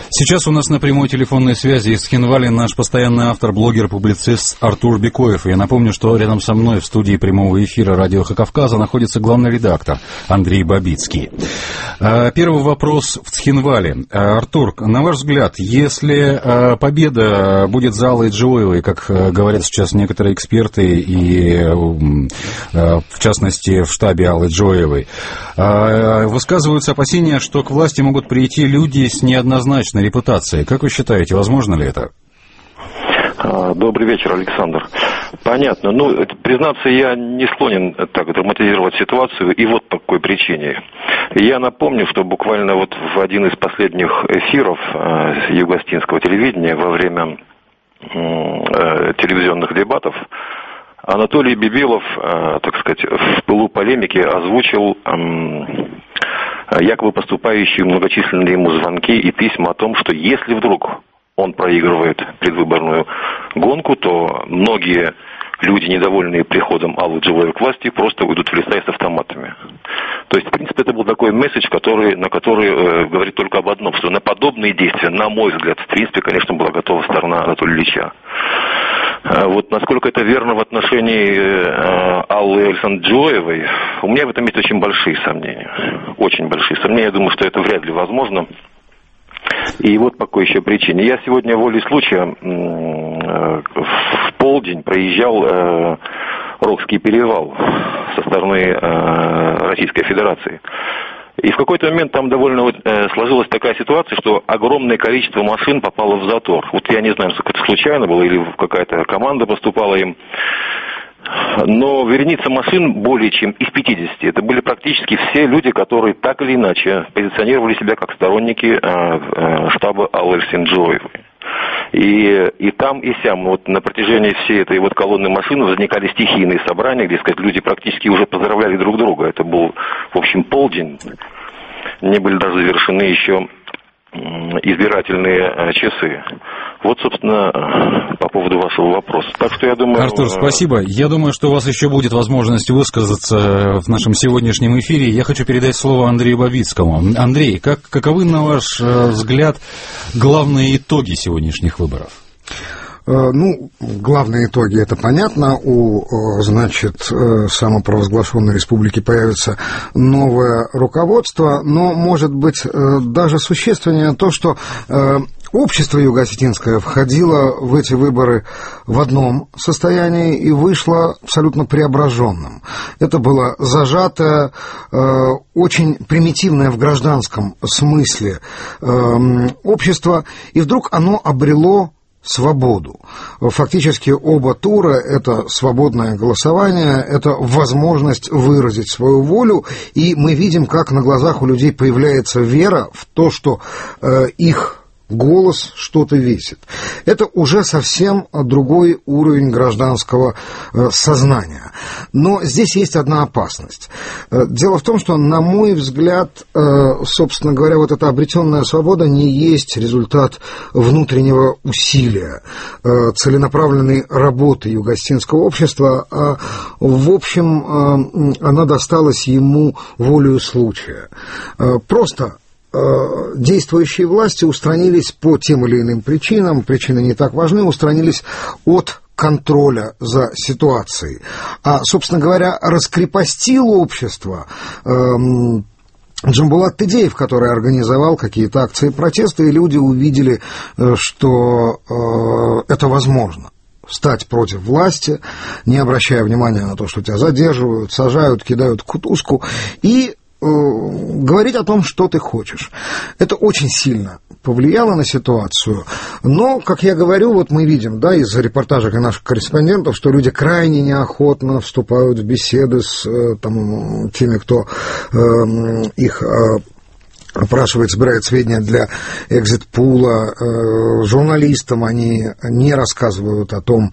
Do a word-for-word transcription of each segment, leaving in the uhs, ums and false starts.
Сейчас у нас на прямой телефонной связи из Цхинвали наш постоянный автор, блогер, публицист Артур Бекоев. Я напомню, что рядом со мной в студии прямого эфира радио «Эхо Кавказа» находится главный редактор Андрей Бабицкий. Первый вопрос в Цхинвале. Артур, на ваш взгляд, если победа будет за Аллой Джоевой, как говорят сейчас некоторые эксперты, и в частности в штабе Аллы Джоевой, высказываются опасения, что к власти могут прийти люди с неоднозначной репутацией. Как вы считаете, возможно ли это? Добрый вечер, Александр. Понятно. Ну, признаться, я не склонен так драматизировать ситуацию, и вот по какой причине. Я напомню, что буквально вот в один из последних эфиров юго-остинского телевидения во время телевизионных дебатов Анатолий Бибилов, так сказать, в пылу полемики озвучил якобы поступающие многочисленные ему звонки и письма о том, что если вдруг он проигрывает предвыборную гонку, то многие люди, недовольные приходом Аллы Джоевой к власти, просто уйдут в леса с автоматами. То есть, в принципе, это был такой месседж, который, на который э, говорит только об одном, что на подобные действия, на мой взгляд, в принципе, конечно, была готова сторона Анатолия Ильича. Э, вот насколько это верно в отношении э, Аллы Александровны Джоевой, у меня в этом есть очень большие сомнения. Очень большие сомнения. Я думаю, что это вряд ли возможно. И вот по какой еще причине. Я сегодня волей случая в полдень проезжал Рогский перевал со стороны Российской Федерации. И в какой-то момент там довольно сложилась такая ситуация, что огромное количество машин попало в затор. Вот я не знаю, это случайно было или какая-то команда поступала им. Но вереница машин более чем из пятидесяти. Это были практически все люди, которые так или иначе позиционировали себя как сторонники э, э, штаба Аллы Джоевой. И, и там, и сям, вот на протяжении всей этой вот колонны машин возникали стихийные собрания, где, сказать, люди практически уже поздравляли друг друга. Это был, в общем, полдень. Не были даже завершены еще избирательные часы. Вот, собственно, по поводу вашего вопроса. Так что я думаю... Артур, спасибо. Я думаю, что у вас еще будет возможность высказаться в нашем сегодняшнем эфире. Я хочу передать слово Андрею Бабицкому. Андрей, как, каковы, на ваш взгляд, главные итоги сегодняшних выборов? Ну, главные итоги, это понятно. У, значит, самопровозглашенной республики появится новое руководство, но, может быть, даже существеннее то, что общество юго-осетинское входило в эти выборы в одном состоянии и вышло абсолютно преображенным. Это было зажатое, очень примитивное в гражданском смысле общество, и вдруг оно обрело свободу. Фактически оба тура – это свободное голосование, это возможность выразить свою волю, и мы видим, как на глазах у людей появляется вера в то, что э, их голос что-то весит. Это уже совсем другой уровень гражданского э, сознания. Но здесь есть одна опасность. Э, дело в том, что, на мой взгляд, э, собственно говоря, вот эта обретенная свобода не есть результат внутреннего усилия, э, целенаправленной работы юго-осетинского общества, а, в общем, э, она досталась ему волею случая. Э, просто действующие власти устранились по тем или иным причинам, причины не так важны, устранились от контроля за ситуацией. А, собственно говоря, раскрепостил общество эм, Джамбулат Тыдеев, который организовал какие-то акции протеста, и люди увидели, что э, это возможно. Встать против власти, не обращая внимания на то, что тебя задерживают, сажают, кидают в кутузку, и говорить о том, что ты хочешь. Это очень сильно повлияло на ситуацию. Но, как я говорю, вот мы видим, да, из репортажей наших корреспондентов, что люди крайне неохотно вступают в беседы с там, теми, кто э, их э, опрашивает, собирает сведения для экзит-пула. Журналистам они не рассказывают о том,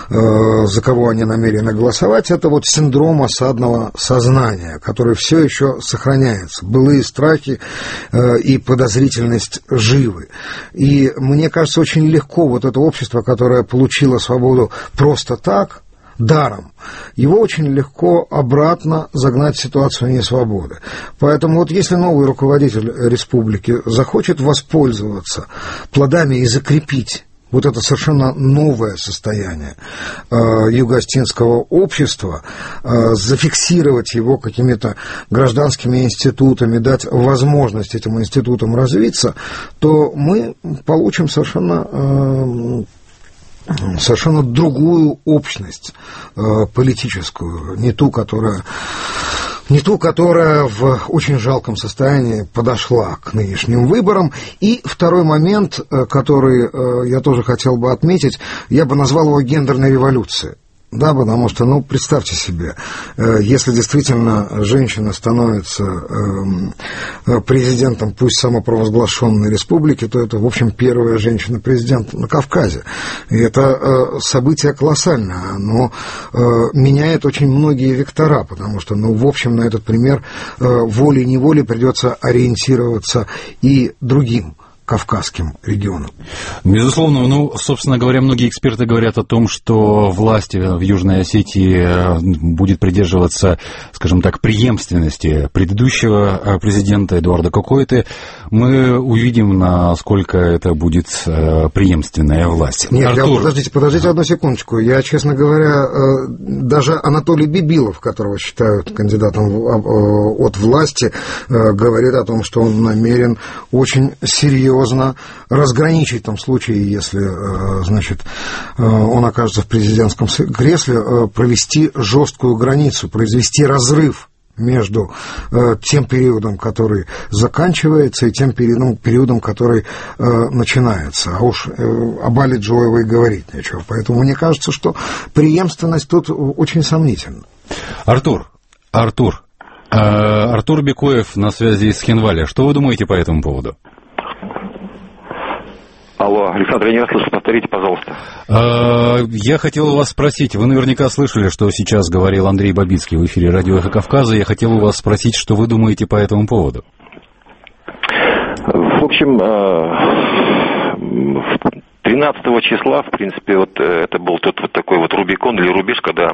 за кого они намерены голосовать. Это вот синдром осадного сознания, который все еще сохраняется. Былые страхи и подозрительность живы. И мне кажется, очень легко вот это общество, которое получило свободу просто так, даром, его очень легко обратно загнать в ситуацию несвободы. Поэтому вот если новый руководитель республики захочет воспользоваться плодами и закрепить вот это совершенно новое состояние э, юго-остинского общества, э, зафиксировать его какими-то гражданскими институтами, дать возможность этим институтам развиться, то мы получим совершенно... Э, совершенно другую общность э, политическую, не ту, которая, не ту, которая в очень жалком состоянии подошла к нынешним выборам. И второй момент, э, который э, я тоже хотел бы отметить, я бы назвал его гендерной революцией. Да, потому что, ну, представьте себе, если действительно женщина становится президентом, пусть самопровозглашенной республики, то это, в общем, первая женщина-президент на Кавказе. И это событие колоссальное, оно меняет очень многие вектора, потому что, ну, в общем, на этот пример волей-неволей придется ориентироваться и другим кавказским регионам. Безусловно, ну, собственно говоря, многие эксперты говорят о том, что власть в Южной Осетии будет придерживаться, скажем так, преемственности предыдущего президента Эдуарда Кокойты. Мы увидим, насколько это будет преемственная власть. Нет, Артур... я, подождите, подождите одну секундочку. Я, честно говоря, даже Анатолий Бибилов, которого считают кандидатом от власти, говорит о том, что он намерен очень серьезно разграничить в том случае, если, значит, он окажется в президентском кресле, провести жесткую границу, произвести разрыв между тем периодом, который заканчивается, и тем периодом, периодом который начинается. А уж об Али Джоевой говорить нечего. Поэтому мне кажется, что преемственность тут очень сомнительна. Артур, Артур, Артур Бекоев на связи из Хинвали. Что вы думаете по этому поводу? Алло, Александр, я не слышу, повторите, пожалуйста. Я хотел у вас спросить, вы наверняка слышали, что сейчас говорил Андрей Бабицкий в эфире радио «Эхо Кавказа». Я хотел у вас спросить, что вы думаете по этому поводу. В общем, тринадцатого числа, в принципе, вот это был тот вот такой вот Рубикон или рубеж, когда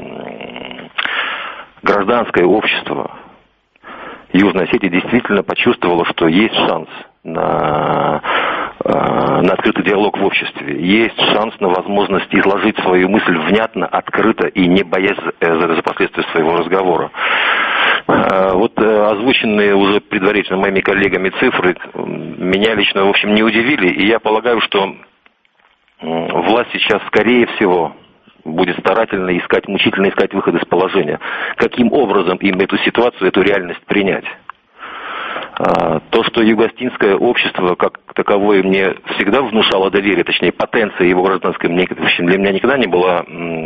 гражданское общество Южной Осетии действительно почувствовало, что есть шанс на... на открытый диалог в обществе. Есть шанс на возможность изложить свою мысль внятно, открыто и не боясь за, за последствия своего разговора. Вот озвученные уже предварительно моими коллегами цифры меня лично, в общем, не удивили, и я полагаю, что власть сейчас, скорее всего, будет старательно искать, мучительно искать выход из положения. Каким образом им эту ситуацию, эту реальность принять? То, что юго-остинское общество как таковое мне всегда внушало доверие, точнее, потенция его гражданской, мне, в общем, для меня никогда не была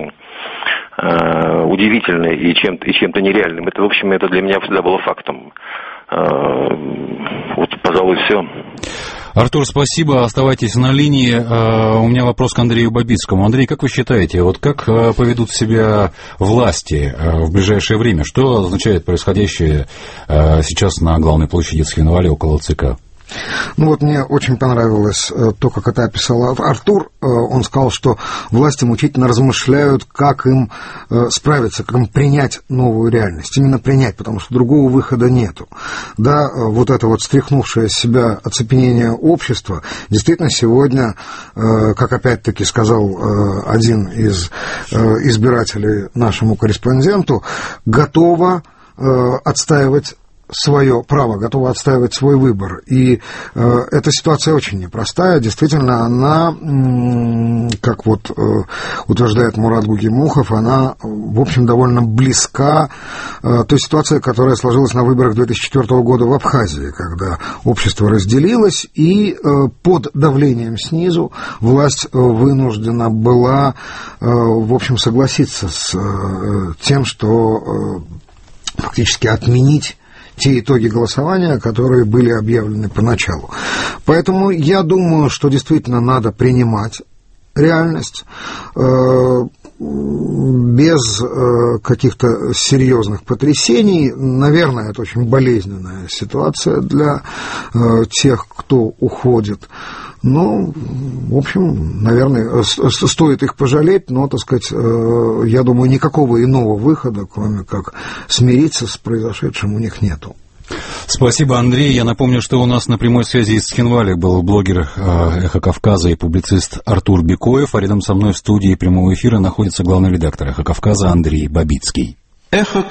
э, удивительной и чем-то, и чем-то нереальным. Это, в общем, это для меня всегда было фактом. Э, вот, пожалуй, все. Артур, спасибо, оставайтесь на линии. У меня вопрос к Андрею Бабицкому. Андрей, как вы считаете, вот как поведут себя власти в ближайшее время? Что означает происходящее сейчас на главной площади Цхинвали около ЦК? Ну вот мне очень понравилось то, как это описал Артур. Он сказал, что власти мучительно размышляют, как им справиться, как им принять новую реальность. Именно принять, потому что другого выхода нету. Да, вот это вот стряхнувшее с себя оцепенение общества, действительно сегодня, как опять-таки сказал один из избирателей нашему корреспонденту, готово отстаивать свое право, готова отстаивать свой выбор. И э, эта ситуация очень непростая. Действительно, она, м- как вот э, утверждает Мурат Гугимухов, она, в общем, довольно близка э, той ситуации, которая сложилась на выборах две тысячи четвёртого года в Абхазии, когда общество разделилось, и э, под давлением снизу власть э, вынуждена была, э, в общем, согласиться с э, тем, что э, фактически отменить те итоги голосования, которые были объявлены поначалу. Поэтому я думаю, что действительно надо принимать реальность. без каких-то серьезных потрясений. Наверное, это очень болезненная ситуация для тех, кто уходит. Ну, в общем, наверное, стоит их пожалеть, но, так сказать, я думаю, никакого иного выхода, кроме как смириться с произошедшим, у них нету. Спасибо, Андрей. Я напомню, что у нас на прямой связи из Цхинвали был блогер «Эхо Кавказа» и публицист Артур Бекоев, а рядом со мной в студии прямого эфира находится главный редактор «Эхо Кавказа» Андрей Бабицкий. Эхо